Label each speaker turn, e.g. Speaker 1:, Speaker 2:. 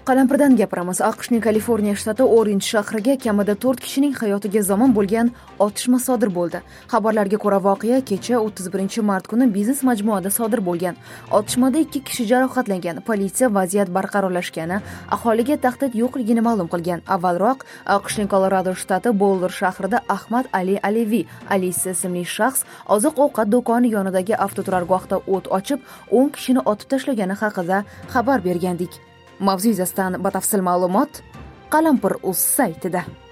Speaker 1: Qalampirdan gapiramiz. AQShning Kaliforniya shtati Orinj shahriga kamida 4 kishining hayotiga zomin bo'lgan otishma sodir bo'ldi. Xabarlarga ko'ra, voqea kecha 31-mart kuni biznes majmuada sodir bo'lgan. Otishmada 2 kishi jarohatlangan. Politsiya vaziyat barqarorlashgani, aholiga tahdid yo'qligini ma'lum qilgan. Avvalroq AQShning Kolorado shtati Boulder shahrida Ahmad Ali Alevi Alisi ismli shaxs oziq-ovqat do'koni yonidagi avtoturargohda o't ochib, 10 kishini otib tashlagani haqida xabar bergandik. Mavzu yuzasidan batafsil ma'lumot Qalampir.uz saytida.